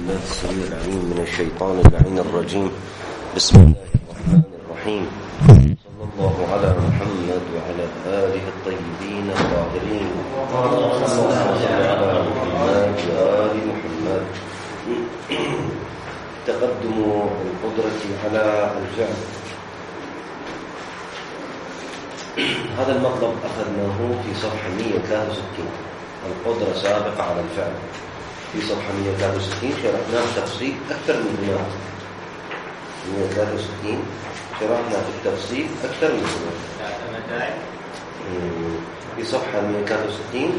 بالله السميع العليم من الشيطان اللعين الرجيم. بسم الله الرحمن الرحيم. صلى الله على محمد وعلى آله الطيبين الطاهرين. صلى الله على محمد وآل محمد. تقدم القدرة على الفعل. هذا المطلب أخذناه في صفحة 163. القدرة سابقة على الفعل. في صفحة 163 شرحناه تفصيل أكثر من هنا. 163 شرحنا في التفصيل أكثر من هنا. في صفحة 163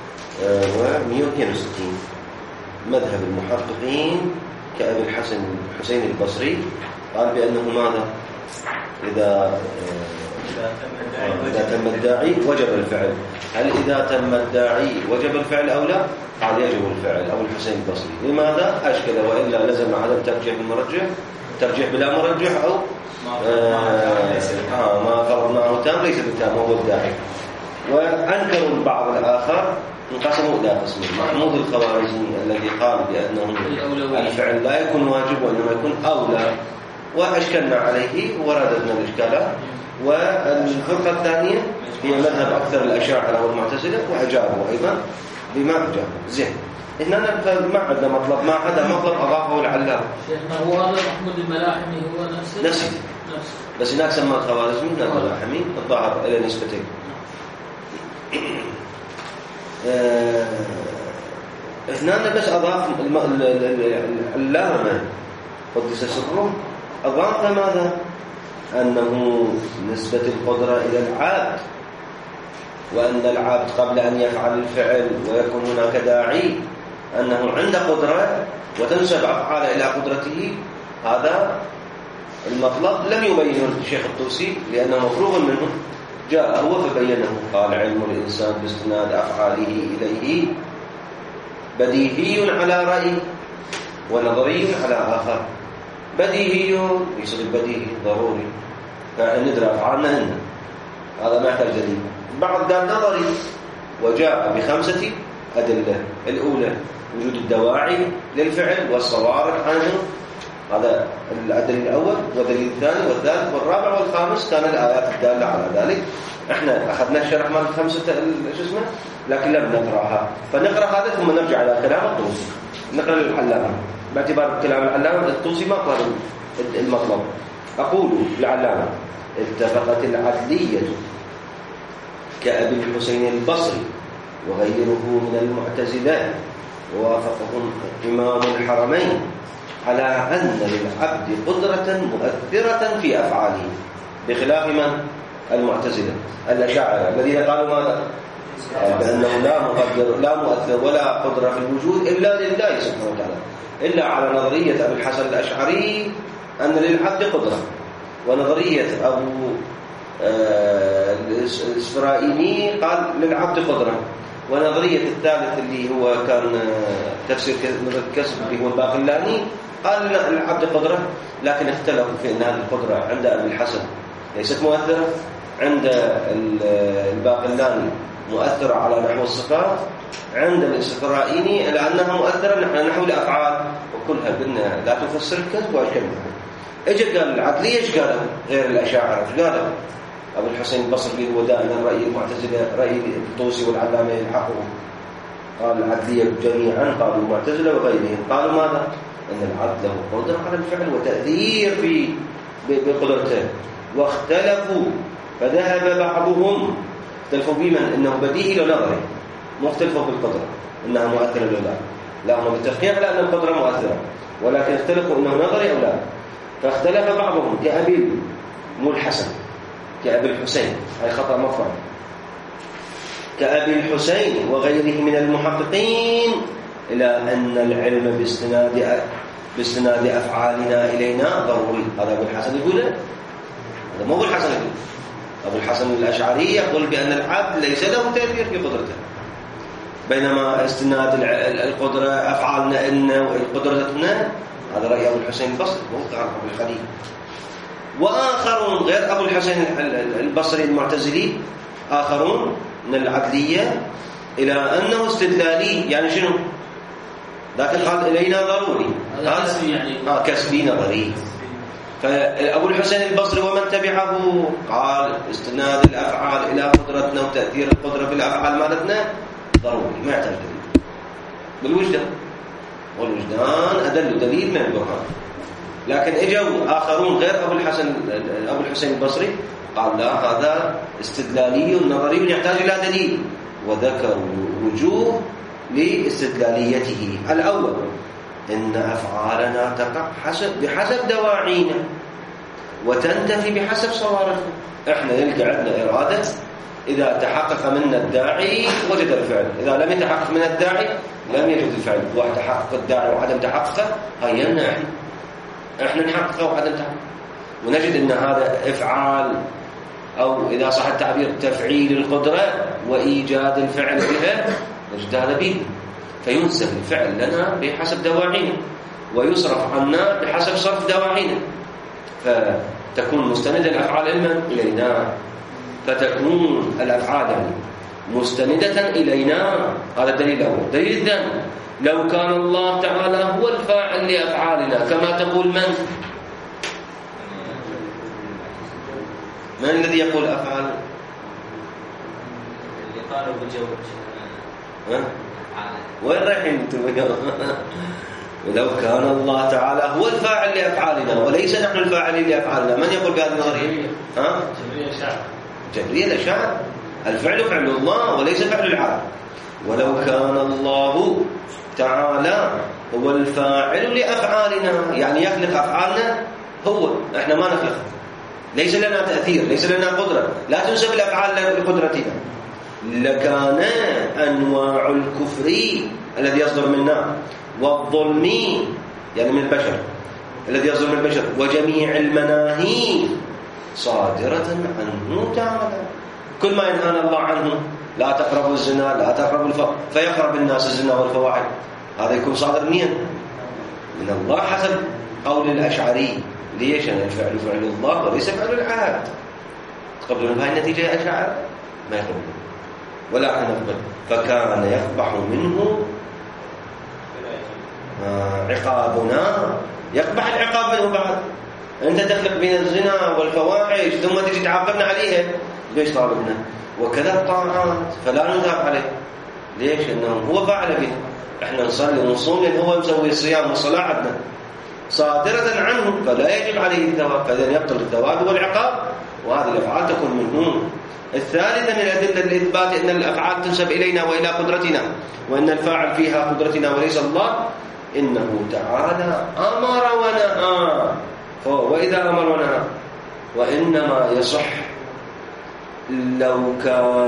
و162 مذهب المحققين كأبي الحسين البصري قال بأنه ماذا؟ إذا تم الداعي وجب الفعل. هل إذا تم الداعي وجب الفعل أو لا؟ قال يجب الفعل. أبو الحسين البصري. لماذا؟ أشكل وإلا لزم عدم ترجيح بالمرجح، ترجيح بلا مرجح، أو ما فرضناه تام ليس بالتام هو الداعي. وأنكروا البعض الآخر انقسموا إلى قسمين. محمود الخوارزمي الذي قال بأنه الفعل لا يكون واجب وإنما يكون أولى، وأشكلنا عليه ورددنا الإشكالات. والفرقة الثانية هي مذهب أكثر الأشاعرة والمعتزلة وأجابوا أيضا بما أجابوا. زين، هنا ما عندنا مطلب، ما حدا مطلب أضافه العلامة. شيخنا هو هذا محمود الملاحمي هو نفسه بس هناك سمى الخوارزمي هناك الملاحمي الظاهر إلى نسبتين. هنا بس أضاف العلامة قدس سره، أضاف ماذا؟ أنه نسبة القدرة إلى العبد، وأن العبد قبل أن يفعل الفعل ويكون هناك داعي أنه عنده قدرة وتنسب أفعاله إلى قدرته. هذا المطلب لم يبينه الشيخ الطوسي لأنه مفروغ منه، جاء هو فبينه. قال: علم الإنسان باستناد أفعاله إليه بديهي على رأي ونظري على آخر. بديهي يصير البديهي ضروري، فندرى أفعالنا هنا، هذا ما يحتاج دليل. بعض قال نظري وجاء ب5 أدلة. الأولى وجود الدواعي للفعل والصوارف عنه، هذا الدليل الأول. والدليل الثاني والثالث والرابع والخامس كان الآيات الدالة على ذلك. احنا أخذنا الشرح مال 5 لكن لم نقرأها، فنقرأ هذا ثم نرجع إلى كلام الطوسي. نقرأ العلامة باعتبار كلام العلامة الطوسي ما قال المطلب. أقول العلامة: اتفقت العدلية كأبي الحسين البصري وغيره من المعتزلة ووافقهم إمام الحرمين على أن للعبد قدرة مؤثرة في أفعاله، بخلاف من؟ المعتزلة الأشاعرة الذين قالوا ماذا؟ بأنه لا مؤثر ولا قدرة في الوجود إلا لله سبحانه وتعالى، إلا على نظرية أبي الحسن الأشعري أن للعبد قدرة، ونظرية أبو الإسرائيلي قال للعبد قدرة، ونظرية الثالث اللي هو كان تفسير كسب اللي هو الباقلاني قال للعبد قدرة. لكن اختلفوا في أن هذه القدرة عند أبي الحسن ليست مؤثرة، عند الباقلاني مؤثرة على نحو الصفات، عند الإسرائيلي لأنها مؤثرة نحو الأفعال. وكلها قلنا لا تفسر الكذب وأشكالها. اجى قال العدلية ايش قالوا غير الأشاعرة؟ ايش قالوا؟ أبو الحسين البصري هو دائما رأي المعتزلة، رأي الطوسي والعلامة يلحقهم. قال العدلية جميعا، قالوا المعتزلة وغيرهم قالوا ماذا؟ أن العبد له قدرة على الفعل وتأثير بقدرته. واختلفوا فذهب بعضهم، اختلفوا بمن؟ إنه بديهي ونظري، مختلفوا بالقدرة إنها مؤثرة ولا لا. لا، هم بالتفقيه على أن القدرة مؤثرة، ولكن اختلفوا إنه نظري أو لا. فاختلف بعضهم كأبي مو الحسن، كأبي الحسين، هاي خطأ مفرد، كأبي الحسين وغيره من المحققين إلى أن العلم باستناد أفعالنا إلينا ضروري. هذا أبو الحسن يقول، هذا مو أبو الحسن يقول. أبو الحسن الأشعري يقول بأن العبد ليس له تأثير في قدرته، بينما استناد القدرة أفعالنا إن قدرتنا هذا رأي أبو الحسين البصري وقع أبو الخليل. وآخرون غير أبو الحسين البصري المعتزلي، آخرون من العدلية إلى أنه استدلالي. يعني شنو؟ لكن قال إلينا ضروري، هذا يعني كسبي نظري. فأبو الحسين البصري ومن تبعه قال استناد الأفعال إلى قدرتنا وتأثير القدرة في الأفعال مالتنا ضروري، ما يحتاج دليل بالوجدان، والوجدان أدل دليل من القرآن. لكن اجوا آخرون غير أبو الحسين البصري قال لا، هذا استدلالي نظري يحتاج إلى دليل، وذكروا وجوه لاستدلاليته. الأول إن أفعالنا تقع بحسب دواعينا وتنتفي بحسب صوارفنا. إحنا يلقى عندنا إرادة، إذا تحقق منا الداعي وجد الفعل، إذا لم يتحقق من الداعي لم يجد الفعل. وتحقق الداعي وعدم تحققه هينا إحنا نحققه وعدم تحققه، ونجد أن هذا إفعال، أو إذا صح التعبير تفعيل القدرة وإيجاد الفعل بها، نجد هذا به. فينسب الفعل لنا بحسب دواعينا ويصرف عنا بحسب صرف دواعينا، فتكون مستندة الأفعال إلينا، فتكون الأفعال يعني مستندة إلينا. هذا الدليل الأول. الدليل الثاني لو كان الله تعالى هو الفاعل لأفعالنا كما تقول من الذي يقول أفعال؟ اللي قالوا بجوج وين رايحين انتم؟ ولو كان الله تعالى هو الفاعل لأفعالنا وليس نحن الفاعلين لأفعالنا، من يقول بهذه النظرية؟ جبرية الأشاعرة. الفعل فعل الله وليس فعل العالم. ولو كان الله تعالى هو الفاعل لأفعالنا، يعني يخلق أفعالنا هو، احنا ما نخلق، ليس لنا تأثير، ليس لنا قدرة، لا تنسب الأفعال لقدرتنا، لكان أنواع الكفر الذي يصدر منا والظلم يعني من البشر الذي يصدر من البشر وجميع المناهي صادرة عنه تعالى. كل ما ينهانا الله عنه، لا تقربوا الزنا، لا تقربوا الفواحش، فيقرب الناس الزنا والفواحش، هذا يكون صادر منين؟ من الله حسب قول الأشعري. ليش؟ أن الفعل فعل الله وليس فعل العاد. تقبلون بهاي النتيجة يا أشاعرة؟ ما يقبلون ولا احنا نقبل. فكان يقبح منه عقابنا، يقبح العقاب منه بعد. أنت تخلق بين الزنا والفواحش ثم تجي تعاقبنا عليها، ليش طالبنا؟ وكذا الطاعات فلا نذهب عليه. ليش؟ إنه هو فعل بنا. إحنا نصلي ونصوم لأن هو مسوي الصيام والصلاة عندنا صادرة عنه، فلا يجب عليه الثواب، فإذا يبطل الثواب والعقاب، وهذه الأفعال تكون منه. الثالثة من الأدلة الإثبات أن الأفعال تنسب إلينا وإلى قدرتنا، وأن الفاعل فيها قدرتنا وليس الله. إنه تعالى أمر ونهى، وإذا أمر ونهى وإنما يصح لو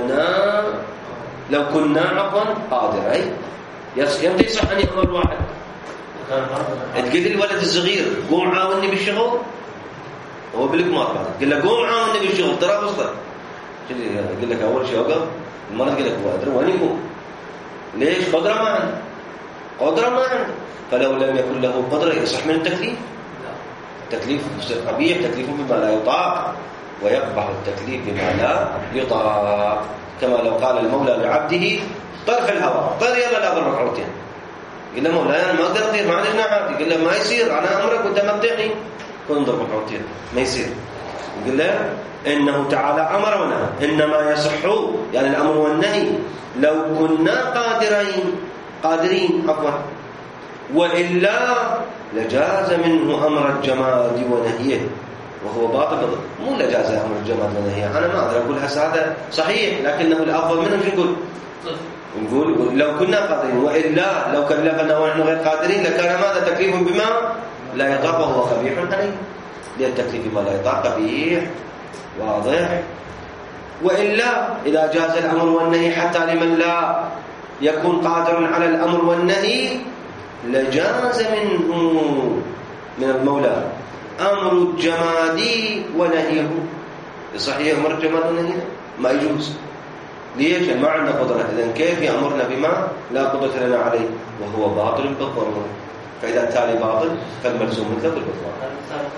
كنا قادرين. يمتى يصح أن يأمر واحد؟ تقول الولد الصغير قوم عاوني بالشغل، هو بالكمار قال له قوم عاوني بالشغل ترى بسطة، يقول لك أول شيء وقف، المرة تقول لك قادر وين يقوم؟ ليش؟ قدرة ما عنده. فلو لم يكن له قدرة يصح من التكليف. التكليف يصير قبيح، تكليف بما لا يطاق، ويقبح التكليف بما لا يطاق. كما لو قال المولى لعبده طرف الهواء، طير يلا لا ضربك عودتين، يقول له مولاي أنا ما أقدر أطير، ما عندي جناحات، يقول له ما يصير، أنا أمرك وأنت مقطعني، كن ضربك عودتين، ما يصير. يقول له إنه تعالى أمر ونهى، إنما يصح يعني الأمر والنهي لو كنا قادرين وإلا لجاز منه أمر الجماد ونهيه، وهو باطل. مو لجاز أمر الجماد ونهيه، أنا ما أقدر أقول هذا صحيح، لكنه الأفضل منه شو نقول لو كنا قادرين، وإلا لو كلفنا ونحن غير قادرين لكان ماذا؟ تكليف بما لا يطاق، وهو قبيح عليه. للتكليف بما لا يطاق قبيح واضح. وإلا إذا جاز الأمر والنهي حتى لمن لا يكون قادر على الأمر والنهي لجاز منه من المولى أمر الجماد ونهيه. صحيح أمر الجماد ونهيه ما يجوز. ليش؟ ما عنده قدرة. إذن كيف يأمرنا بما لا قدرة لنا عليه وهو باطل بالضرورة؟ فإذا التالي باطل فالملزوم مثل بالضرورة.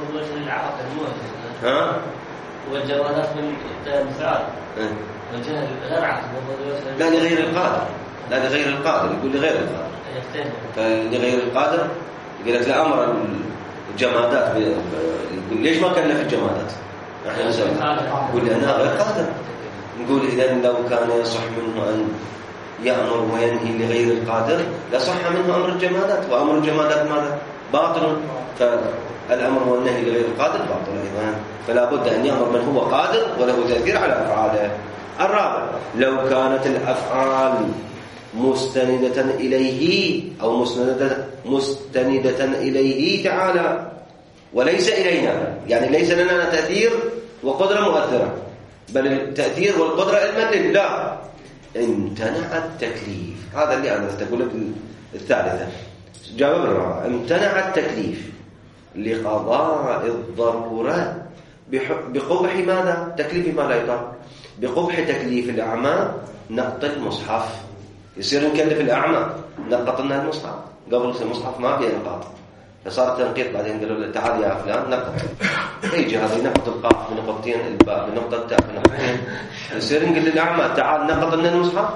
ها؟ والجوازات من الإمثال والجهل غير عقل. لا لغير القادر، يقول لغير القادر. فلغير القادر يقول لك لا أمر الجمادات يقول ليش ما كلف الجمادات؟ احنا نسأل يقول لأنها غير قادر. نقول إذا لو كان يصح منه أن يأمر وينهي لغير القادر لصح منه أمر الجمادات، وأمر الجمادات ماذا؟ باطل. فالأمر والنهي لغير القادر باطل أيضا، فلا بد أن يأمر من هو قادر وله تأثير على أفعاله. الرابع لو كانت الأفعال مستندة إليه أو مستندة إليه تعالى وليس إلينا، يعني ليس لنا تأثير وقدرة مؤثرة، بل التأثير والقدرة علما لله، امتنع التكليف. هذا اللي أنا أقول لك الثالثة. جواب الرابع امتنع التكليف لقضاء الضرورة بقبح ماذا؟ تكليف ما لا يطاق، بقبح تكليف الأعمى نقط المصحف. يصير نكلف الأعمى نقط لنا المصحف، قبل المصحف ما فيه نقاط، فصار تنقيط. بعدين قالوا له تعال يا فلان نقط، يجي هذه نقط القاف بنقطتين، الباء بنقطة، التاء بنقطتين. يصير نقول للأعمى تعال نقط لنا المصحف.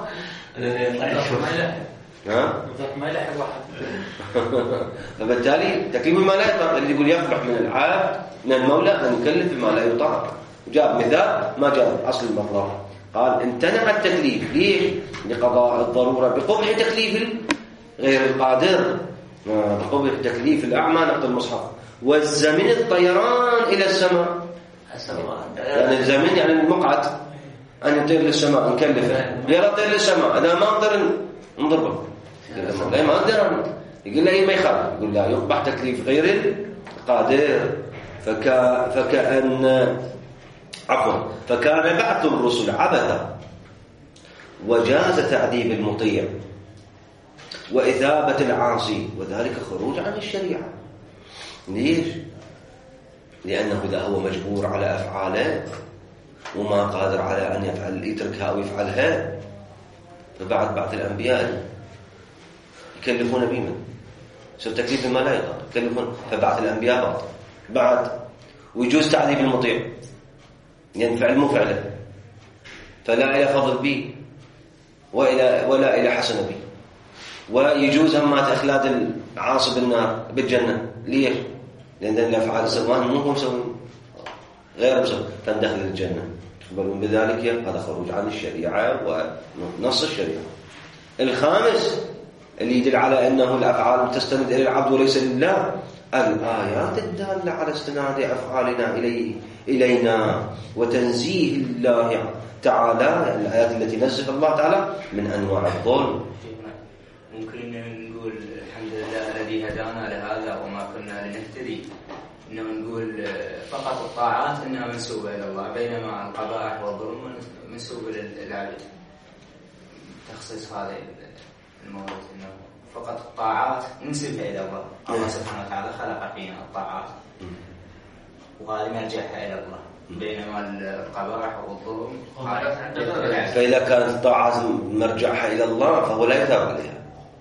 ما يلحق واحد. فبالتالي تكليف ما لا يطاق اللي يقول يقبح من العبد من المولى أن يكلف ما لا يطاق. جاء مثال ما جاء أصل المطلب، قال امتنع التكليف. ليش؟ لقضاء الضرورة بقبح تكليف غير القادر، بقبح تكليف الأعمى نقط المصحف. والزمن الطيران إلى السماء، يعني الزمن يعني المقعد أن يطير للسماء نكلفه، يلا طير للسماء، أنا ما أقدر نضربه، لا ما أقدر. يقول لا ما يخاف، يقول لا يقبح تكليف غير القادر. فكان بعث الرسل عبثا، وجاز تعذيب المطيع وإثابة العاصي، وذلك خروج عن الشريعة. ليش؟ لأنه إذا هو مجبور على أفعاله وما قادر على أن يفعل يتركها أو يفعلها، فبعد بعض الأنبياء يكلفون بمن؟ سوى تكليف ما لا يطاق يكلفون، فبعض الأنبياء باطل بعد. ويجوز تعذيب المطيع يعني فعل مو فعله، فلا إلى فضل به ولا إلى حسن به. ويجوز أما إخلاد العاصي بالنار بالجنة. ليش؟ لأن الأفعال السلمان مو هم مسوين غير مسوين، فندخل الجنة. تقبلون بذلك؟ هذا خروج عن الشريعة ونص الشريعة. الخامس اللي يدل على أنه الأفعال تستند إلى العبد وليس لله، الآيات الدالة على استناد أفعالنا إلينا وتنزيه الله تعالى، الآيات التي نزه الله تعالى من أنواع الظلم. ممكن نقول الحمد لله الذي هدانا لهذا وما كنا لنهتدي، إنه نقول فقط الطاعات إنها منسوبة إلى الله، بينما القبائح والظلم منسوبة للعبد. تخصيص هذا الموضوع إنه فقط الطاعات ننسبها إلى الله. الله سبحانه وتعالى خلق فينا الطاعات وهذه مرجعها إلى الله، بينما القبائح والظلم. فإذا كانت الطاعات مرجعها إلى الله فهو لا يثاب عليها،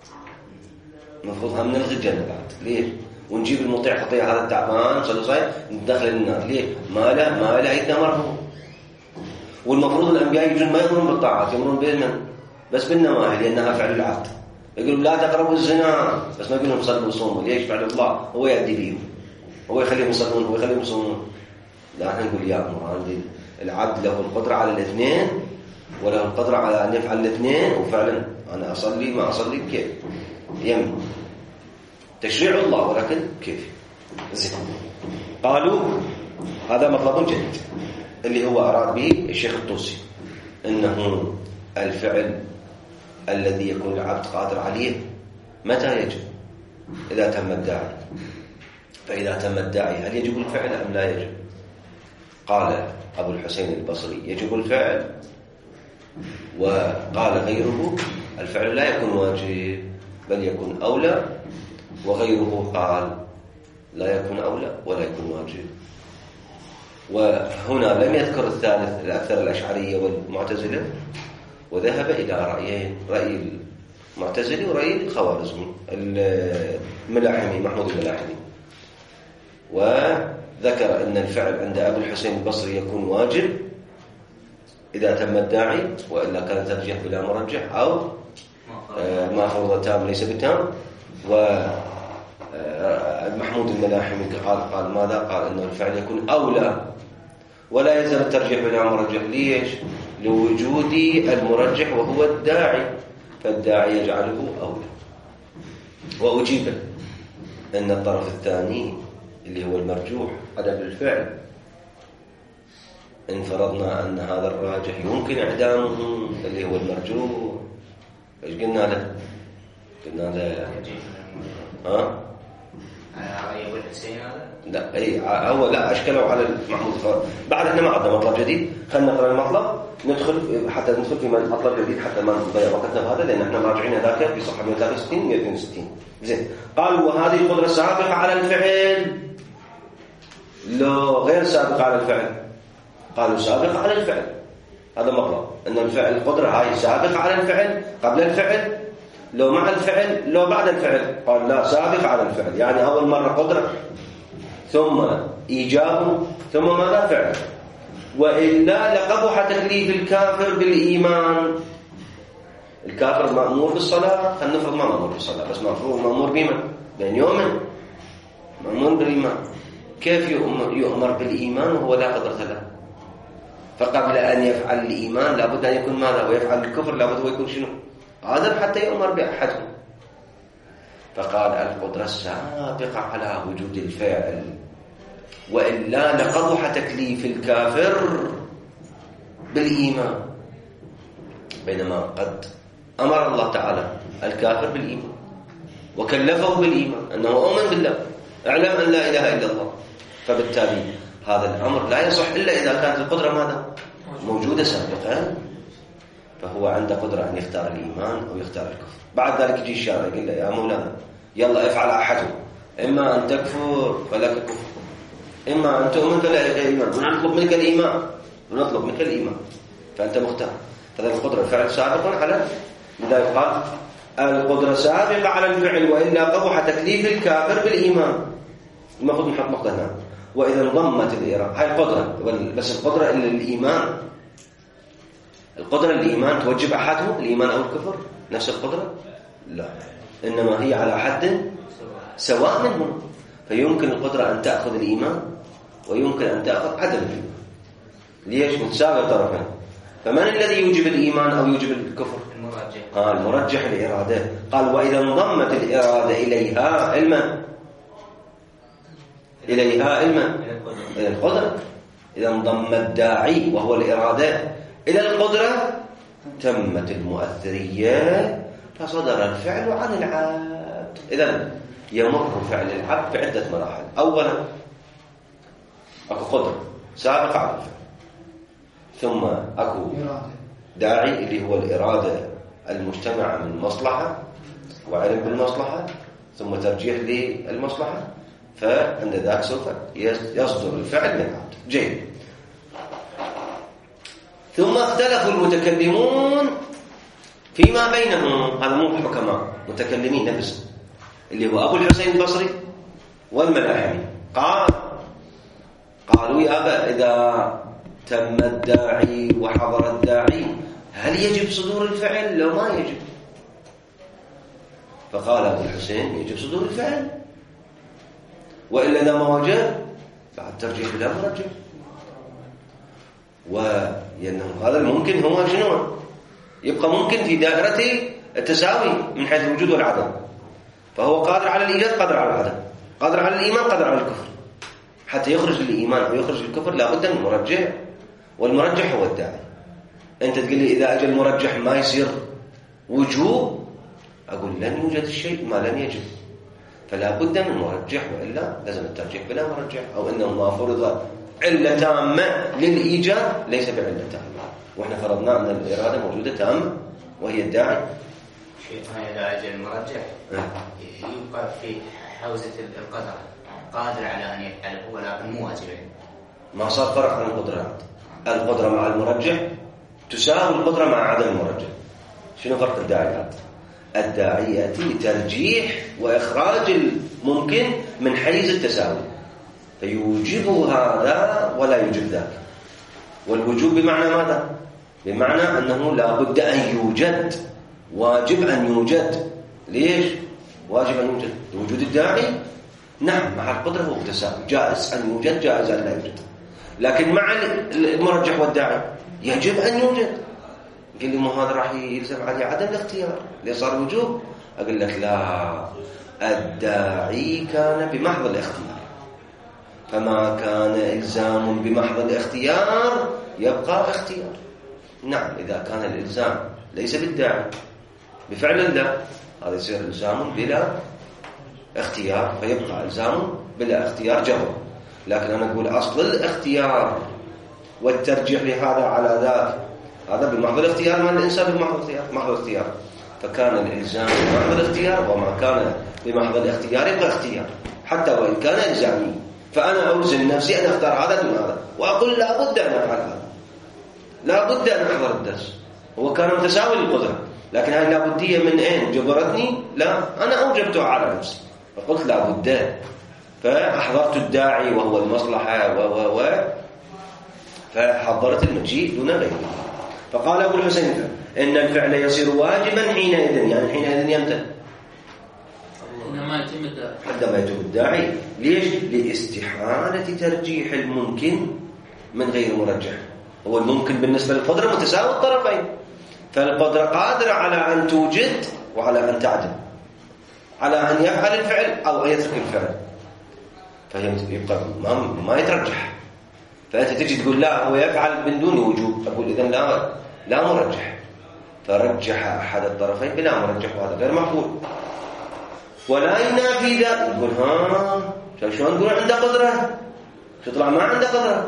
المفروض هم نلغي الجنة بعد. ليش؟ ونجيب المطيع خطيئة هذا التعبان صلى الله عليه وسلم ندخل النار. ليه؟ ما له عيدنا مرفوض. والمفروض الأنبياء يجون ما يأمرون بالطاعات، يأمرون بالمن بس بالنواهي لأنها فعل العبد. يقولون لا تقربوا الزنا بس ما يقولون صلوا وصوموا. ليش؟ فعل الله هو يأدي فيهم، هو يخليهم يصلون، هو يخليهم يصومون. لا احنا نقول يا أمر العبد له القدرة على الاثنين وله القدرة على أن يفعل الاثنين، وفعلا أنا أصلي ما أصلي كيف يم تشريع الله، ولكن كيف زين. قالوا هذا مطلب جديد اللي هو أراد به الشيخ الطوسي، إنه الفعل الذي يكون العبد قادر عليه متى يجب؟ إذا تم الداعي. فإذا تم الداعي هل يجب الفعل أم لا يجب؟ قال أبو الحسين البصري يجب الفعل، وقال غيره الفعل لا يكون واجب بل يكون أولى، وغيره قال لا يكون أولى ولا يكون واجب. وهنا لم يذكر الثالث الأكثر الأشعرية والمعتزلة، وذهب إلى رأيين، رأي المعتزلي ورأي الخوارزمي الملاحمي محمود الملاحمي. وذكر أن الفعل عند أبو الحسين البصري يكون واجب إذا تم الداعي، وإلا كان ترجح بلا مرجح أو ما فرض تام ليس بتام. ومحمود الملاحمي قال ماذا؟ قال أنه الفعل يكون أولى ولا يزال الترجيح بين مرجح. ليش؟ لوجود المرجح وهو الداعي، فالداعي يجعله أولى. وأجيب أن الطرف الثاني اللي هو المرجوح عدم الفعل، إن فرضنا أن هذا الراجح يمكن إعدامه اللي هو المرجوح، إيش قلنا له؟ قلنا له على أبو الحسين هذا؟ لا أي هو لا أشكله على محمود. بعد إحنا ما عندنا مطلب جديد، خلينا نقرأ المطلب ندخل حتى ندخل في مطلب جديد حتى ما نضيع وقتنا بهذا، لأن إحنا راجعين هذاك في صفحة 163 162. زين. قال وهذه القدرة سابقة على الفعل لو غير سابقة على الفعل؟ قالوا سابقة على الفعل. هذا مطلب أن الفعل القدرة هاي سابقة على الفعل قبل الفعل، لو مع الفعل لو بعد الفعل. قال لا، سابقة على الفعل، يعني أول مرة قدرة ثم إيجاب ثم ماذا؟ فعل. وإلا لقبح تكليف الكافر بالإيمان. الكافر مأمور بالصلاة، خلينا نفرض ما مأمور بالصلاة بس مأمور بما بين يوم مأمور بالإيمان. كيف يؤمر بالإيمان وهو لا قدرة له؟ فقبل أن يفعل الإيمان لابد أن يكون ماذا؟ ويفعل الكفر لابد هو يكون شنو؟ قادر حتى يؤمر بأحدهم. فقال القدرة سابقة على وجود الفعل، وإلا لقبح تكليف الكافر بالإيمان، بينما قد أمر الله تعالى الكافر بالإيمان وكلفه بالإيمان أنه أؤمن بالله، أعلم أن لا إله إلا الله. فبالتالي هذا الأمر لا يصح إلا إذا كانت القدرة ماذا؟ موجودة سابقا. فهو عنده قدرة أن يختار الإيمان أو يختار الكفر. بعد ذلك يجي الشارع يقول له يا مولانا يلا افعل أحدهم، إما أن تكفر فلك الكفر، إما أن تؤمن فلك الإيمان، ونطلب منك الإيمان فأنت مختار. فهذا القدرة الفعل سابق على، لذا يقال القدرة سابقة على الفعل وإلا قبح تكليف الكافر بالإيمان. المفروض نحط نقطة هنا. وإذا انضمت الإرادة، هاي القدرة بس القدرة إلا الإيمان. القدرة الإيمان توجب أحدهم الإيمان أو الكفر نفس القدرة؟ لا، إنما هي على حد سواء منهم. فيمكن القدرة أن تأخذ الإيمان ويمكن أن تأخذ عدم الإيمان. ليش؟ متساوي الطرفين. فمن الذي يوجب الإيمان أو يوجب الكفر؟ المرجح الإرادة. قال وإذا انضمت الإرادة إليها علما إلى القدرة. إذا انضم الداعي وهو الإرادة إلى القدرة تمت المؤثرية فصدر الفعل عن العبد. إذن يمر فعل العبد بعدة مراحل. أولا أكو قدرة سابقة على الفعل، ثم أكو داعي اللي هو الإرادة المجتمعة من مصلحة وعلم بالمصلحة ثم ترجيح للمصلحة، فعند ذاك سوف يصدر الفعل من العبد. جيد. ثم اختلفوا المتكلمون فيما بينهم. هذا مو حكماء، متكلمين نفسهم اللي هو أبو الحسين البصري والملاحمي. قالوا يا أبا إذا تم الداعي وحضر الداعي هل يجب صدور الفعل لو ما يجب؟ فقال أبو الحسين يجب صدور الفعل، وإلا إذا ما وجد بعد ترجيح بلا مرجح. ولأنه هذا الممكن هو شنو؟ يبقى ممكن في دائرة التساوي من حيث الوجود والعدم. فهو قادر على الإيجاد قادر على العدم، قادر على الإيمان قادر على الكفر. حتى يخرج الإيمان أو يخرج الكفر لابد من مرجح، والمرجح هو الداعي. أنت تقول لي إذا أجل المرجح ما يصير وجوب، أقول لن يوجد الشيء ما لم يجب، فلا بد من مرجح، وإلا لازم الترجيح بلا مرجح. أو إنه ما فرض علة تامة للإيجاب ليس بعلة تامة، وإحنا فرضنا أن الإرادة موجودة تامة وهي الداعي. شيخنا إذا أجل المرجح يبقى في حوزة القدر قادر على أن يفعله ولكن مو واجب. ما صار فرق عن القدرات. القدرة مع المرجح تساوي القدرة مع عدم المرجح. شنو فرق الداعيات؟ الداعي يأتي لترجيح وإخراج الممكن من حيز التساوي، فيوجب هذا ولا يوجب ذاك. والوجوب بمعنى ماذا؟ بمعنى أنه لا بد أن يوجد واجب أن يوجد. ليش واجب أن يوجد؟ وجود الداعي نعم مع القدرة هو متساوي، جائز أن يوجد جائز أن لا يوجد، لكن مع المرجح والداعي يجب أن يوجد. قل لي ما هذا راح يلزم عليه عدم الاختيار اللي صار وجوب. أقول لك لا، الداعي كان بمحض الاختيار، فما كان إلزام بمحض الاختيار يبقى اختيار. نعم إذا كان الإلزام ليس بالداعي بفعل الله هذا يصير إلزام بلا اختيار، فيبقى إلزام بلا اختيار جبر. لكن أنا أقول أصل الاختيار والترجيح لهذا على ذاك هذا بمحض الاختيار، ما الإنسان بمحض الاختيار محض الاختيار، فكان الإلزام بمحض الاختيار، وما كان بمحض الاختيار يبقى اختيار حتى وإن كان إلزامي. فأنا ألزم نفسي أن أختار هذا دون هذا، وأقول لا بد أن أفعل هذا، لا بد أن أحضر الدرس. هو كان متساوي للقدرة، لكن هذه لابدية من أين جبرتني؟ لا، أنا أوجبتها على نفسي فقلت لا بد، فأحضرت الداعي وهو المصلحة فحضرت المجيء دون غيره. فقال أبو الحسين إن الفعل يصير واجبا حينئذ، يعني حينئذ يمتى؟ عندما يتم الداعي. ليش؟ لاستحالة ترجيح الممكن من غير مرجح. هو الممكن بالنسبة للقدرة متساوي الطرفين، فالقدرة قادرة على أن توجد وعلى أن تعدم، على أن يفعل الفعل أو أن يترك الفعل، فيبقى ما يترجح. فأنت تجي تقول لا هو يفعل من دون وجوب، أقول إذن لا مرجح، فرجح أحد الطرفين بلا مرجح، وهذا غير مقبول. ولا ينافي ذلك. يقول شلون نقول عنده قدرة تطلع ما عنده قدرة؟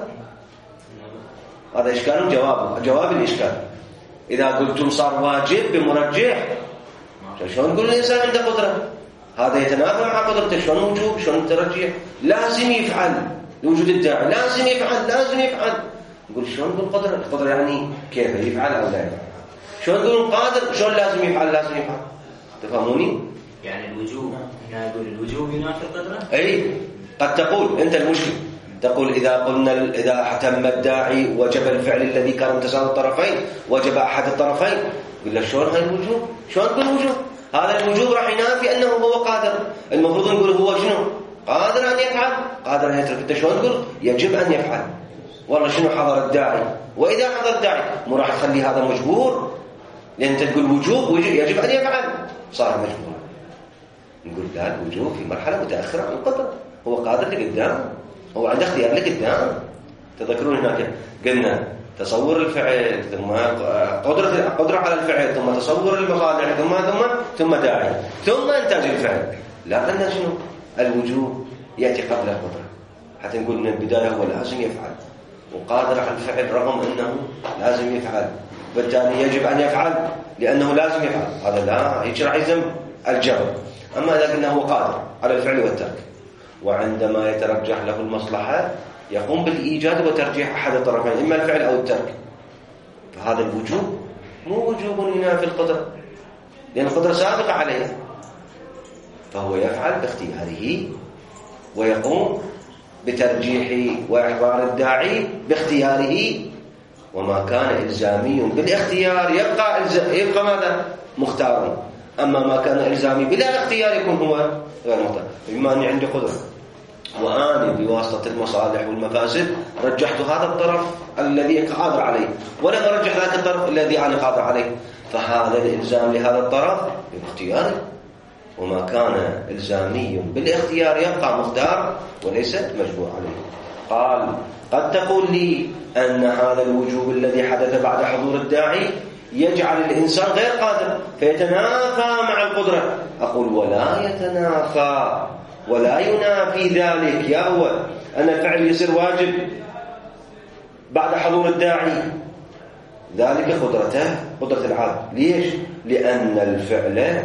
هذا إشكال جواب الإشكال. إذا قلتم صار واجب بمرجح، شلون نقول الإنسان عنده قدرة؟ هذا يتنافى مع قدرته. شلون وجوب شلون ترجيح؟ لازم يفعل لوجود الداعي، لازم يفعل. نقول شلون نقول قدرة؟ القدرة يعني كيف يفعل أو لا يفعل. شلون نقول قادر؟ شلون لازم يفعل؟ تفهموني؟ يعني الوجوب هنا نقول الوجوب ينافي القدرة؟ أي قد تقول أنت المشكل، تقول إذا حتم الداعي وجب الفعل الذي كان متساوي الطرفين، وجب أحد الطرفين. يقول لك شلون هاي الوجوب؟ شلون تقول وجوب؟ هذا الوجوب راح ينافي أنه هو قادر. المفروض نقول هو شنو؟ قادر أن يفعل، قادر أن يترك. أنت شلون تقول يجب أن يفعل؟ والله شنو حضر الداعي؟ وإذا حضر الداعي مو راح تخلي هذا مجبور، لأن أنت تقول وجوب يجب أن يفعل صار مجبور. نقول لا، الوجوب في مرحلة متأخرة عن القدر، هو قادر لقدام، هو عنده اختيار لقدام. تذكرون هناك قلنا تصور الفعل، ثم قدرة على الفعل، ثم تصور المصالح، ثم داعي، ثم إنتاج الفعل. لا، أن شنو؟ الوجوب يأتي قبل القدرة، حتى نقول من البداية هو لازم يفعل وقادر على الفعل رغم أنه لازم يفعل، بالتالي يجب أن يفعل لأنه لازم يفعل. هذا لا يجرع يلزم الجبر. أما إذا كنا هو قادر على الفعل والترك، وعندما يترجح له المصلحة يقوم بالإيجاد وترجيح أحد الطرفين، إما الفعل أو الترك، فهذا الوجوب مو وجوب ينافي القدرة، لأن القدرة سابقة عليه، فهو يفعل باختياره ويقوم بترجيح وإحضار الداعي باختياره. وما كان إلزامي بالاختيار يبقى ماذا؟ مختارا. أما ما كان إلزامي بلا اختيار يكون هو غير مختار. بما أني عندي قدرة وأنا بواسطة المصالح والمفاسد رجحت هذا الطرف الذي قادر عليه، ولم أرجح ذاك الطرف الذي أنا قادر عليه، فهذا الإلزام لهذا الطرف باختياري. وما كان إلزامي بالاختيار يبقى مختار وليس مجبور عليه. قال قد تقول لي أن هذا الوجوب الذي حدث بعد حضور الداعي يجعل الإنسان غير قادر فيتنافى مع القدرة. أقول ولا يتنافى ولا ينافي ذلك، يا هو أن الفعل يصير واجب بعد حضور الداعي، ذلك قدرة العبد. ليش؟ لأن الفعل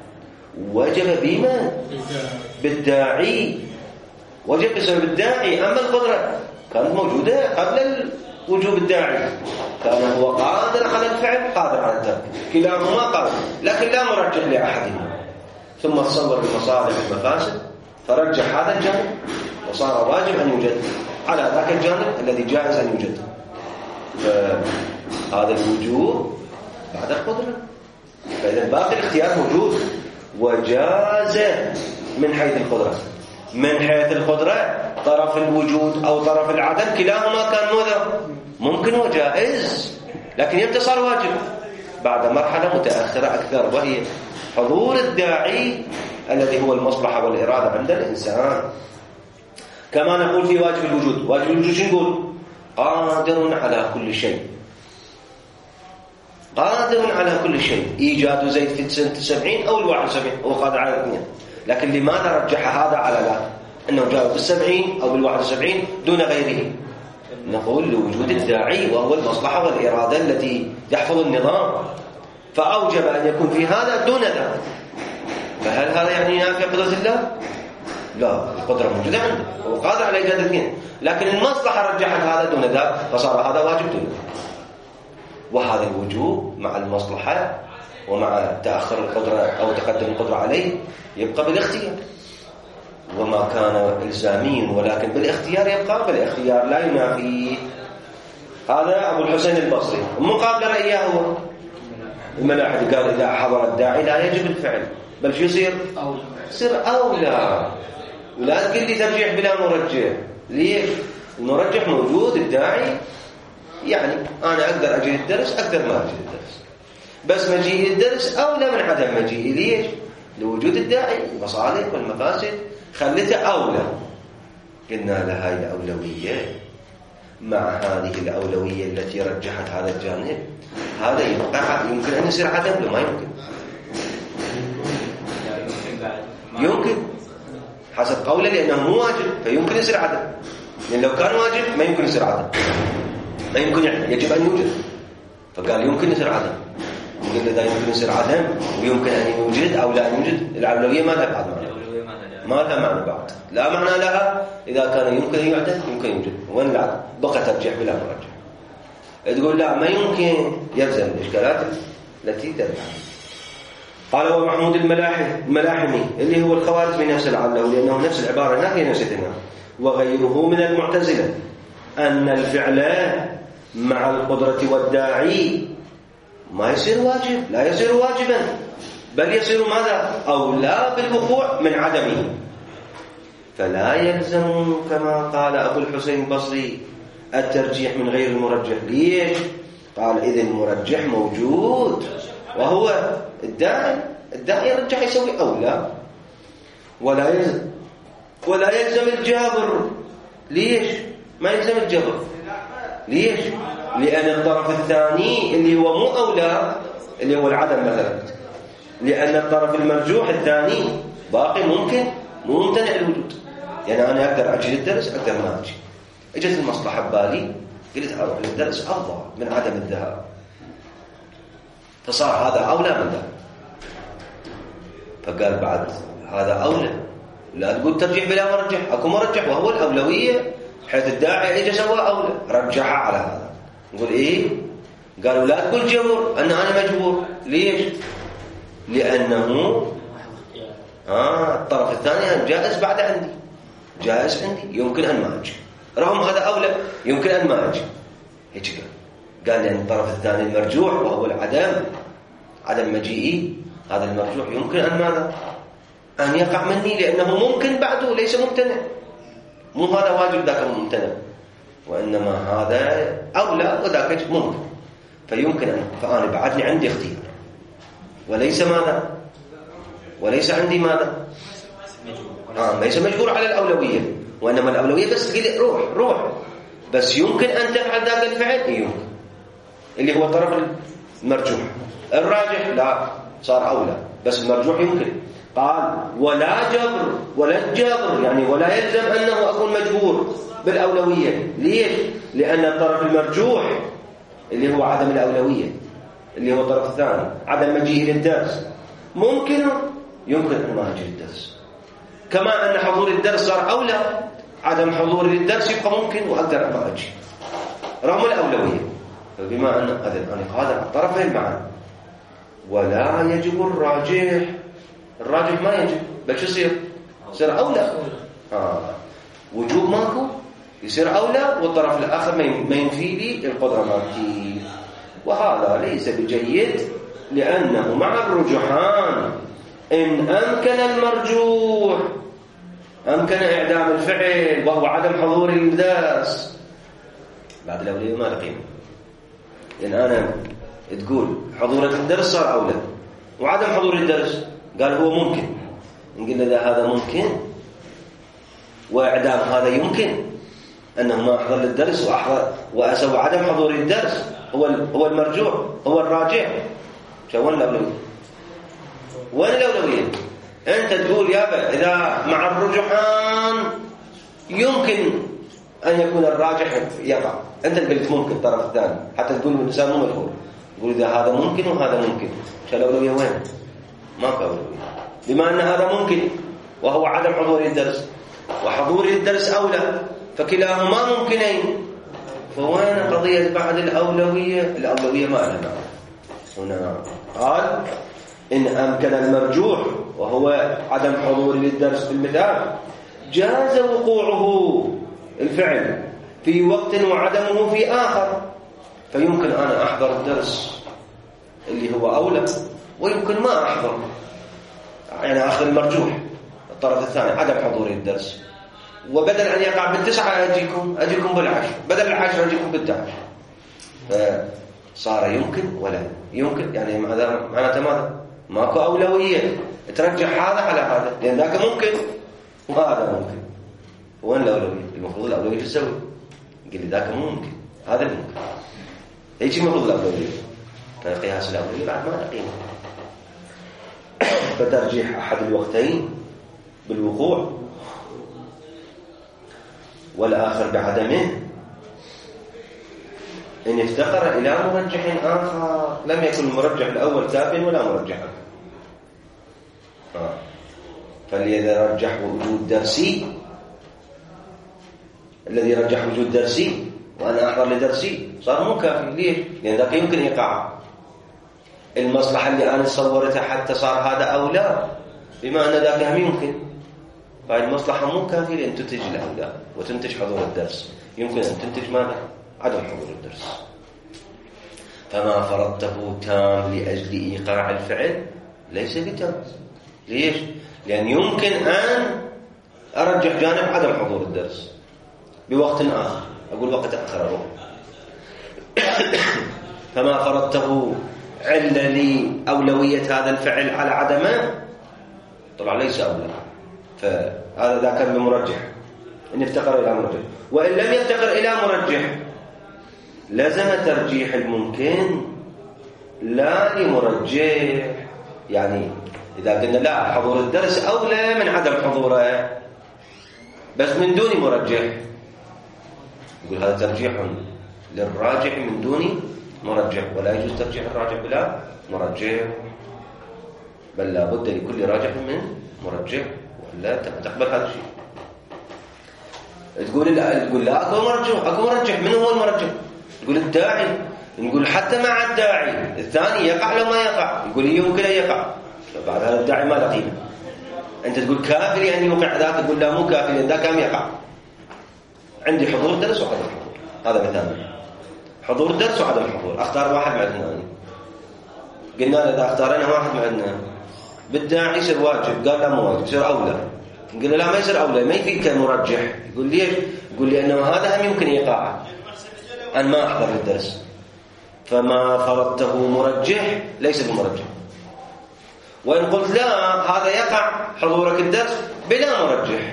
وجب بما؟ بالداعي، وجب بسبب الداعي. أما القدرة كانت موجودة قبل وجوب الداعي، كان هو قادر على الفعل قادر على الترك، كلاهما قادر، لكن لا مرجح لأحدهما. ثم تصور المصالح والمفاسد فرجح هذا الجانب وصار واجب أن يوجد على ذاك الجانب الذي جائز أن يوجد. فهذا الوجوب بعد القدرة، فإذا باقي الاختيار موجود وجاز من حيث القدرة. من حيث القدرة طرف الوجود أو طرف العدم كلاهما كان ممكن وجائز، لكن يبدأ صار واجب بعد مرحلة متأخرة أكثر، وهي حضور الداعي الذي هو المصلحة والإرادة عند الإنسان. كما نقول في واجب الوجود. واجب الوجود شو نقول؟ قادر على كل شيء. قادر على كل شيء. إيجاد زيد في سنة 70 أو 71 هو قادر على الاثنين. لكن لماذا رجح هذا على لا؟ أنه جاء بال70 أو بال71 دون غيره؟ نقول لوجود الداعي وهو المصلحة والإرادة التي يحفظ النظام، فأوجب أن يكون في هذا دون ذا. فهل هذا يعني ينافي قدرة الله؟ لا، القدرة موجودة عنده، هو قادر على إيجاد الاثنين، لكن المصلحة رجحت هذا دون ذا فصار هذا واجب دون ذا. وهذا الوجوب مع المصلحة ومع تأخر القدرة أو تقدم القدرة عليه يبقى بالاختيار، وما كان إلزاميا ولكن بالاختيار يبقى بالاختيار لا ينافي. هذا أبو الحسين البصري. مقابل رأيه هو الملاحد قال إذا حضر الداعي لا يجب الفعل بل شو يصير؟ يصير أولى. ولا تقول لي ترجيح بلا مرجح. ليش؟ المرجح موجود، الداعي يعني أنا أقدر أجي الدرس أقدر ما أجي الدرس، بس مجيء الدرس أولى من عدم مجيء. ليش؟ لوجود الداعي، المصالح والمفاسد خلته أولى. قلنا لها الأولوية. مع هذه الأولوية التي رجحت هذا الجانب، هذا يمكن أن يصير عدم لو ما يمكن. يمكن حسب قوله لأنه مو واجب فيمكن يصير عدم، لأن لو كان واجب ما يمكن يصير عدم، ما يمكن يعني يجب أن يوجد، فقال يمكن يصير عدم. وقلنا إذا يمكن يصير عدم ويمكن أن يوجد أو لا يوجد، الأولوية ما لها بعد معنى، ما لها معنى بعد، لا معنى لها. إذا كان يمكن يعدم يمكن يوجد، وين العدم؟ بقى ترجح بلا مرجح. تقول لا ما يمكن، يلزم الإشكالات التي ترجح. قال ومحمود الملاحمي اللي هو الخوارزمي نفس لعله، لأنه نفس العبارة لا هي نفسها، وغيره من المعتزلة، أن الفعل مع القدرة والداعي ما يصير واجب، لا يصير واجبا، بل يصير ماذا؟ أولى بالوقوع من عدمه. فلا يلزم كما قال أبو الحسين البصري الترجيح من غير المرجح. ليش؟ قال إذن المرجح موجود وهو الداعي يرجح يسوي أولى، ولا يلزم الجابر. ليش؟ ما يلزم الجبر. ليش؟ لأن الطرف الثاني اللي هو مو أولى اللي هو العدم مثلا، لأن الطرف المرجوح الثاني باقي ممكن مو ممتنع الوجود. يعني أنا أقدر أجي للدرس أقدر ما أجي، اجت المصلحة ببالي قلت أروح للدرس أفضل من عدم الذهاب، فصار هذا أولى من ذا. فقال بعد هذا أولى، لا تقول ترجح بلا مرجح، أكو مرجح وهو الأولوية، حيث الداعي اجى سوى أولى رجحها على هذا. نقول إيه؟ قالوا لا تقول جبر أن أنا مجبور. ليش؟ لأنه الطرف الثاني جائز بعد عندي، جائز عندي يمكن أن ما أجي، رغم هذا أولى يمكن أن ما أجي. هيك قال لأن الطرف الثاني المرجوح وهو العدم، عدم مجيئي، هذا المرجوح يمكن أن ماذا؟ أن يقع مني، لأنه ممكن بعده ليس ممتنع، مو هذا واجب ذاك ممتنع، وإنما هذا أولى وذاك ممكن، فيمكن أن فأنا بعدني عندي اختيار، وليس ماذا؟ وليس عندي ماذا؟ ليس مجبور على الأولوية، وإنما الأولوية بس تقول روح بس يمكن أن تفعل ذاك الفعل. يمكن اللي هو الطرف المرجوح. الراجح لا، صار أولى، بس المرجوح يمكن. قال ولا جبر ولا الجبر، يعني ولا يلزم أنه أكون مجبور بالأولوية. ليش؟ لأن الطرف المرجوح اللي هو عدم الأولوية، اللي هو الطرف الثاني عدم مجيء للدرس، يمكن أن ما أجي للدرس، كما أن حضور الدرس صار أولى، عدم حضوري للدرس يبقى ممكن وأقدر أن ما أجي رغم الأولوية. فبما أن أنا قادر على الطرفين معا، ولا يجب الراجح ما يجب، بل شو يصير أولى. وجوب ماكو، يصير أولى، والطرف الآخر ما ينفي لي القدرة مالتي، وهذا ليس بجيد لأنه مع الرجحان إن أمكن المرجوح أمكن إعدام الفعل وهو عدم حضور الدرس، بعد الأولوية ما له قيمة. لأن أنا تقول حضور الدرس صار أولى وعدم حضور الدرس قال هو ممكن، نقول إذا هذا ممكن وإعدام هذا يمكن، أنه ما أحضر للدرس وأسوى عدم حضور الدرس هو المرجوح هو الراجع. وين الأولوية؟ وين الأولوية؟ أنت تقول يابا إذا مع الرجحان يمكن أن يكون الراجح يقع، أنت قلت ممكن الطرف الثاني، حتى تقول الإنسان مو مجبور، تقول إذا هذا ممكن وهذا ممكن، شو الأولوية وين؟ ما في أولوية. بما أن هذا ممكن وهو عدم حضور الدرس وحضور الدرس أولى، فكلاهما ممكنين، فوين قضية بعد الأولوية؟ الأولوية ما لها معنى. هنا قال إن أمكن المرجوح وهو عدم حضور للدرس في المثال جاز وقوعه الفعل في وقت وعدمه في آخر، فيمكن أنا أحضر الدرس اللي هو أولى ويمكن ما أحضر، يعني آخر المرجوح الطرف الثاني عدم حضور الدرس، وبدل أن يقع بالتسعة أجيكم بالعشر، بدل العشر أجيكم بالتعشر، فصار يمكن ولا يمكن، يعني معناته ماذا؟ ماكو أولوية ترجح هذا على هذا، لأن ذاك ممكن وهذا ممكن. وين الأولوية؟ المفروض الأولوية تسوي، قل لي ذاك مو ممكن هذا الممكن، هيك المفروض الأولوية. كان قياس الأولوية بعد ما نقيمه، فترجيح أحد الوقتين بالوقوع والآخر بعدمه إن افتقر إلى مرجح آخر لم يكن المرجح الأول كافٍ ولا مرجحا، فالذي رجح وجود درسي، الذي رجح وجود درسي وأنا أحضر لدرسي صار مو كافي. ليش؟ لأن ذاك يمكن يقع المصلحة اللي أنا صورتها حتى صار هذا أولى، بما أن ذاك هم يمكن، فهذه المصلحة مو كافية لأن تنتج الأولى وتنتج حضور الدرس، يمكن أن تنتج ماذا؟ عدم حضور الدرس. فما فرضته تام لأجل إيقاع الفعل ليس بتام. ليش؟ لأن يمكن أن أرجح جانب عدم حضور الدرس بوقت آخر، أقول وقت آخر أروح. فما فرضته علة لأولوية هذا الفعل على عدمه طبعا ليس أولى، فهذا ذا كان بمرجح إن افتقر إلى مرجح، وإن لم يفتقر إلى مرجح لزم ترجيح الممكن لا لمرجح. يعني إذا قلنا لا حضور الدرس أولى من عدم حضوره بس من دون مرجح، يقول هذا ترجيح للراجح من دون مرجح، ولا يجوز ترجيح الراجح بلا مرجح، بل لا بد لكل راجح من مرجح ولا تقبل هذا الشيء. تقول لا أكو مرجح. من هو المرجح؟ تقول الداعي. نقول حتى مع الداعي الثاني يقع لو ما يقع، يقول يمكن أن يقع، بعد هذا الداعي ما له قيمة. أنت تقول كافي لأن يوقع ذاك، تقول لا مو كافي لأن ذاك هم يقع. عندي حضور درس وعدم حضور، هذا مثال حضور درس وعدم حضور، أختار واحد مع اثنين. قلنا له إذا اختارنا واحد مع اثنين بالداعي يصير واجب، قال لا مو واجب يصير أولى. نقول له لا ما يصير أولى، ما يفيد كمرجح. يقول ليش؟ يقول لأنه هذا هم يمكن يقع أن ما أحضر الدرس، فما فرضته مرجح ليس بمرجح. وإن قلت لا هذا يقع حضورك الدرس بلا مرجح،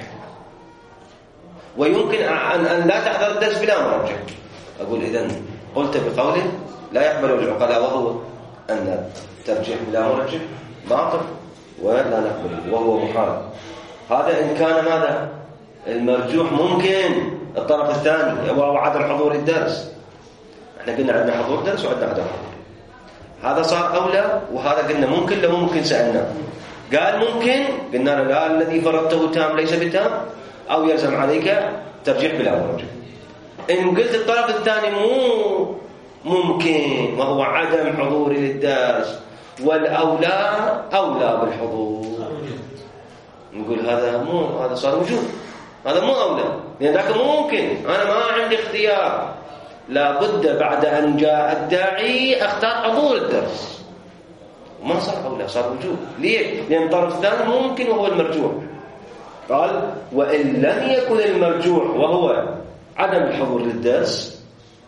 ويمكن أن لا تحضر الدرس بلا مرجح، أقول إذن قلت بقوله لا يقبل العقلاء وهو أن الترجيح بلا مرجح باطل ولا نقبله وهو محال. هذا إن كان ماذا؟ المرجوح ممكن الطرف الثاني وهو عدم حضور الدرس. احنا قلنا عندنا حضور درس وعندنا عدم حضور، هذا صار أولى وهذا قلنا ممكن لو ممكن سألنا قال ممكن، قلنا له لا الذي فرضته تام ليس بتام أو يلزم عليك ترجيح بلا مرجح. إن قلت الطرف الثاني مو ممكن وهو عدم حضور للدرس والأولى أولى بالحضور، نقول هذا صار وجود، هذا مو أولى لأن ذاك مو ممكن، أنا ما عندي اختيار، لا بد بعد أن جاء الداعي أختار حضور الدرس. ما صار أولى، صار وجوب. ليه؟ لأن الطرف الثاني ممكن وهو المرجوح. قال وإن لم يكن المرجوح وهو عدم الحضور للدرس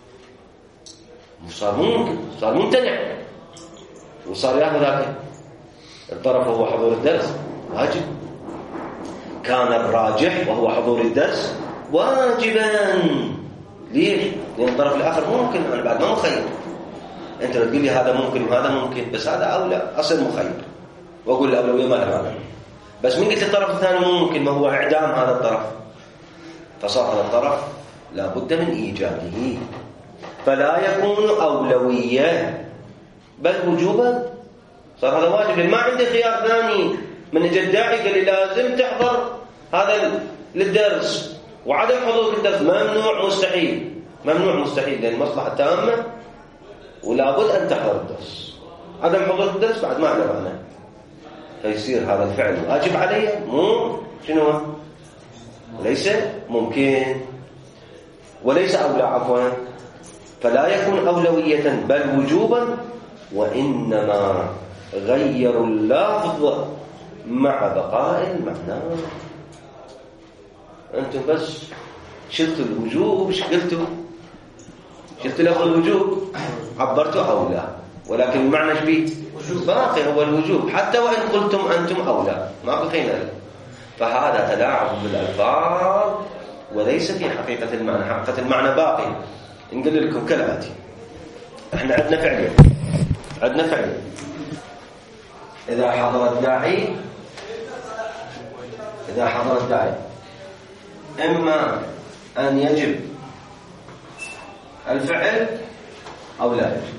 صار ممكن، صار ممتنع، وصار ياخذ هذا الطرف وهو حضور الدرس واجب. كان الراجح وهو حضور الدرس واجبا. ليش؟ لأن الطرف الآخر ممكن، أنا بعد ما مخير. أنت لو تقول لي هذا ممكن وهذا ممكن، بس هذا أولى، أصل مخير وأقول الأولوية ما لها معنى. بس من قلت الطرف الثاني ممكن، ما هو إعدام هذا الطرف، فصار هذا الطرف لا بد من إيجاده، فلا يكون أولوية بل وجوبا. صار هذا واجب، لأن ما عندي خيار ثاني. من اجى الداعي قال لي لازم تحضر هذا للدرس، وعدم حضور الدرس ممنوع مستحيل. ممنوع مستحيل لأن المصلحة تامة ولا بد أن تحضر الدرس. عدم حضور الدرس بعد ما له معنى، فيصير هذا الفعل واجب علي، مو شنو، وليس ممكن، وليس أولى عفوا. فلا يكون أولوية بل وجوبا، وإنما غيروا اللفظ مع بقاء المعنى. أنتم بس شلتوا الوجوب، شلتوا لفظ الوجوب، عبرتوا أولى، ولكن المعنى شبيه باقي هو الوجوب، حتى وإن قلتم أنتم أولى ما بقينا له. فهذا تلاعب بالألفاظ وليس في حقيقة المعنى. حقيقة المعنى باقي. نقول لكم كالآتي: احنا عندنا فعلين. إذا حضر الداعي إما أن يجب الفعل أو لا يجب.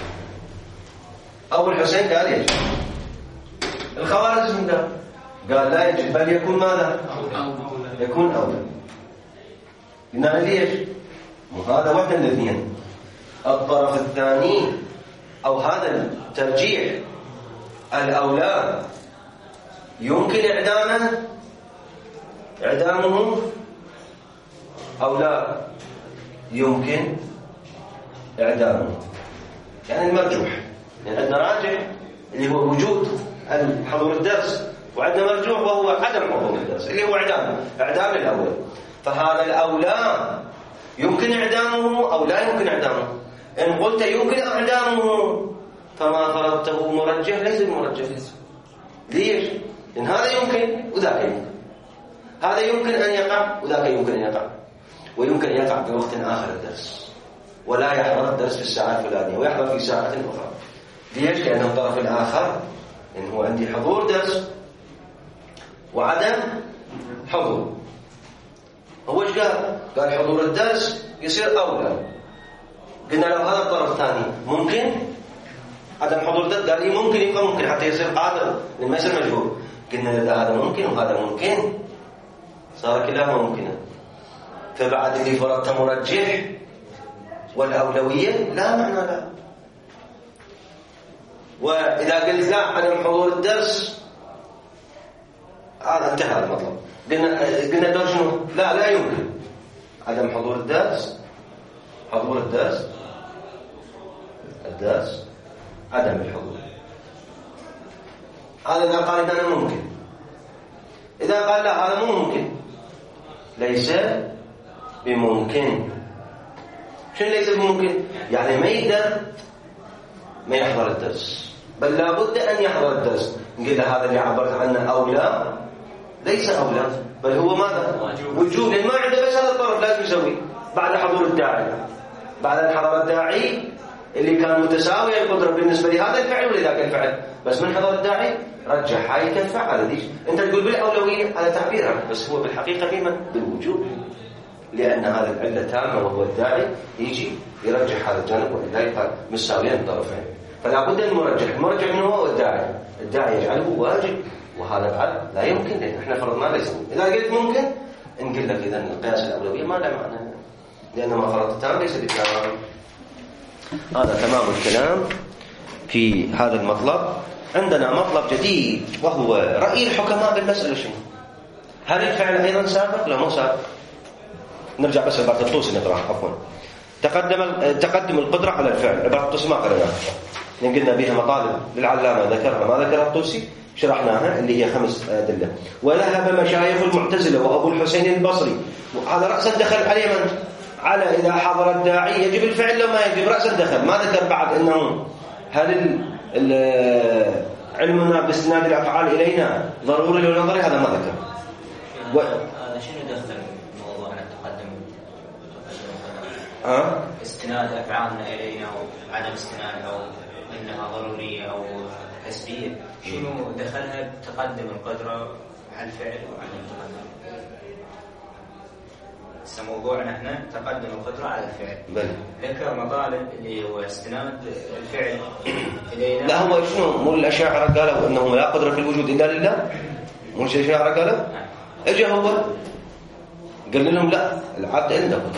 أبو الحسين قال يجب، الخوارج من ده قال لا يجب بل يكون ماذا؟ يكون أولى. قلنا ليش؟ وهذا واحد من الاثنين. الطرف الثاني أو هذا الترجيح الأولى يمكن إعدامه أو لا يمكن إعدامه. يعني المرجوح، يعني عندنا راجح اللي هو وجود حضور الدرس، وعندنا مرجوح وهو عدم حضور الدرس اللي هو إعدام الأول. فهذا الأولى يمكن إعدامه أو لا يمكن إعدامه. إن قلت يمكن إعدامه فما فرضته مرجح ليس مرجح. ليش؟ لأن هذا يمكن وذاك يمكن، هذا يمكن أن يقع وذاك يمكن أن يقع، ويمكن أن يقع في وقت آخر الدرس، ولا يحضر الدرس في الساعة الفلانية ويحضر في ساعة أخرى. ليش؟ لأن الطرف الآخر إن هو عندي حضور درس وعدم حضور. هو ايش قال حضور الدرس يصير أولى. قلنا لو هذا الطرف الثاني ممكن عدم حضور الدرس، قال لي ممكن يبقى ممكن حتى يصير قادر لأن ما يصير مجهول. قلنا إذا هذا ممكن وهذا ممكن صار كلاهما ممكنا، فبعد اللي فرضته مرجح والأولوية لا معنى له. وإذا قلت لا عدم حضور الدرس هذا انتهى المطلب. قلنا دور شنو؟ لا يمكن عدم حضور الدرس، حضور الدرس عدم الحضور. هذا إذا قال أنا ممكن. إذا قال لا هذا مو ممكن، ليس بممكن. شنو ليس بممكن؟ يعني ما يقدر ما يحضر الدرس، بل لابد أن يحضر الدرس. نقول له هذا اللي عبرت عنه أولى، ليس أولى بل هو ماذا؟ وجوب. لأن ما عنده بس هذا الطرف لازم يسوي بعد حضور الداعي. بعد أن حضر الداعي اللي كان متساوي القدرة بالنسبة لهذا الفعل ولذاك الفعل، بس من حضر الداعي رجح هاي تنفع على ديش. أنت تقول بالأولوية هذا تعبيرها، بس هو بالحقيقة بما بالوجوب، لأن هذا العلة تامة وهو الداعي يجي يرجح هذا الجانب وإلا يبقى مساويين الطرفين. فلا بد من المرجح من هو الداعي يجعله واجب، وهذا بعد لا يمكن لأن احنا فرضنا ليس ممكن. إذا قلت ممكن نقول لك إذا القياس الأولوية ما له معنى، لأن ما فرضت تام ليس بتمام. هذا تمام الكلام في هذا المطلب. عندنا مطلب جديد وهو رأي الحكماء بالمسألة. شنو؟ هل الفعل أيضا سابق؟ لا مو سابق. نرجع بس لعبارة الطوسي نقرأ عفوا. تقدم القدرة على الفعل. عبارة الطوسي ما قرأناها. قلنا بها مطالب للعلامة ذكرها ما ذكرها الطوسي شرحناها اللي هي 5 أدلة. وذهب مشايخ المعتزلة وأبو الحسين البصري، وهذا رأسا دخل على من؟ على إذا حضر الداعي يجب الفعل لو ما يجب، رأسا دخل. ما ذكر بعد أنه هل علمنا باستناد الأفعال إلينا ضروري لو نظري، هذا ما ذكر. هذا شنو دخل الموضوع عن التقدم؟ استناد أفعالنا إلينا وعدم استناد أو أنها ضرورية أو حسبية، شنو دخلها تقدم القدرة على الفعل وعدم التقدم؟ موضوعنا احنا تقدم القدرة على الفعل. ذكر مطالب اللي هو استناد الفعل إلينا. لا هو شنو؟ مو الأشاعرة قالوا أنه لا قدرة في الوجود إلا لله؟ مو الأشاعرة قالوا؟ اجى هو قال لهم لا، العبد عنده قدرة،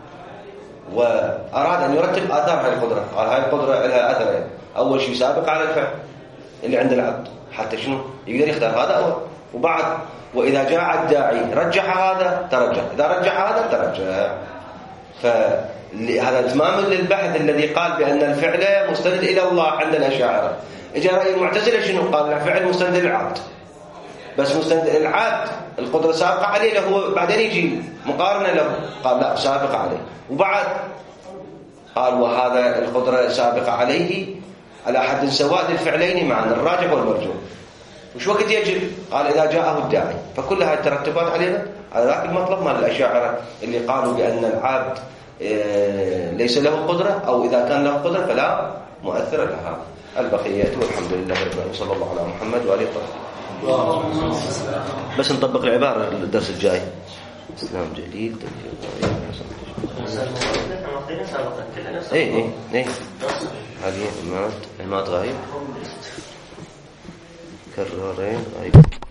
وأراد أن يرتب آثار هذه القدرة. قال هذه القدرة لها أثرين، أول شيء سابق على الفعل اللي عند العبد حتى شنو يقدر يختار هذا أول، وبعد وإذا جاء الداعي رجح هذا ترجح، إذا رجح هذا ترجح. فهذا إتمام للبحث الذي قال بأن الفعل مستند إلى الله عند الأشاعرة. إجا رأي المعتزلة شنو؟ قال الفعل مستند للعبد، بس مستند للعبد القدرة سابقة عليه له، بعدين يجي مقارنة له، قال لا سابقة عليه، وبعد قال وهذا القدرة سابقة عليه على حد سواء للفعلين معا الراجح والمرجوح. وش وقت يجب؟ قال إذا جاءه الداعي. فكل هذه الترتبات علينا على ذاك المطلب مال الأشاعرة اللي قالوا بأن العبد ليس له قدرة، أو إذا كان له قدرة فلا مؤثر لها. البقية والحمد لله رب العالمين، صلى الله على محمد وآله وصحبه. بس نطبق العبارة الدرس الجاي. إسلام جديد ايه هذه المات غايب كررين.